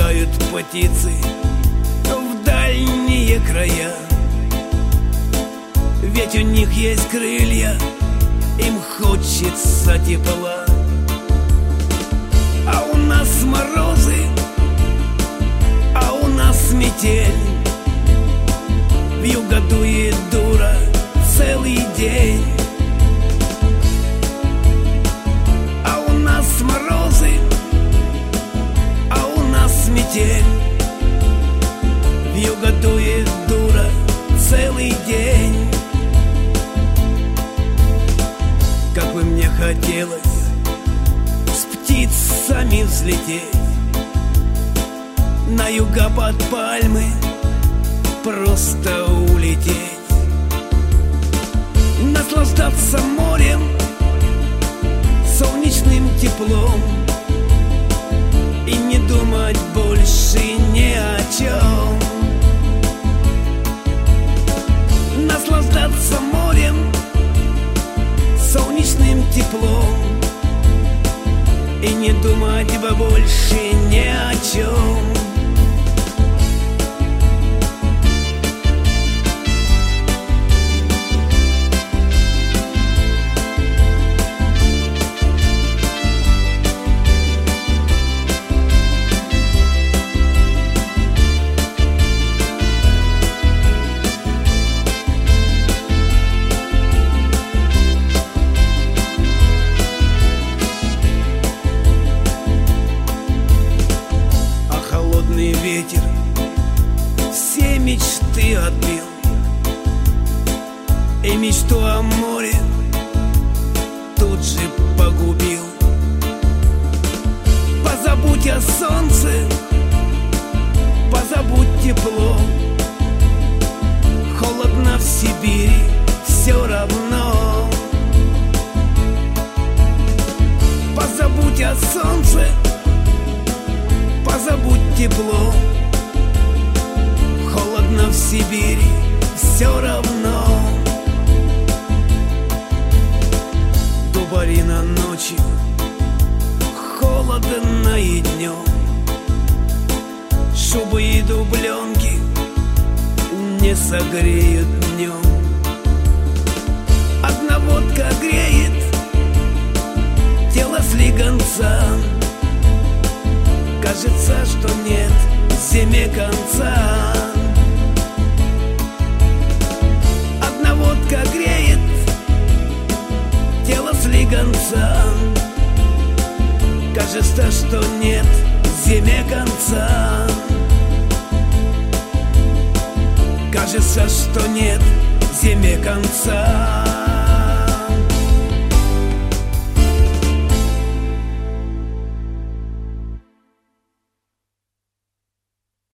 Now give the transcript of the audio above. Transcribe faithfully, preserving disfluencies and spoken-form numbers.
улетают птицы в дальние края. Ведь у них есть крылья, им хочется тепла. А у нас морозы, а у нас метель. Вьюга дует дура целый день. А у нас морозы, а у нас метель. Вьюга дует дура целый день. Как бы мне хотелось с птицами взлететь на юго-запад пальмы, просто улететь, наслаждаться морем, солнечным теплом и не думать больше ни о чем. Наслаждаться морем, солнечным теплом и не думать бы больше ни о чем. Ветер все мечты отбил, и мечту о море тут же погубил. Позабудь о солнце, позабудь тепло. Холодно в Сибири все равно. Позабудь о солнце, позабудь тепло. Холодно в Сибири все равно. Дубарина ночью, холодно и днем. Шубы и дубленки не согреют днем. Одна водка греет тело слегонца. Кажется, что нет зиме конца. Одна водка греет тело слегонца. Кажется, что нет зиме конца. Кажется, что нет зиме конца.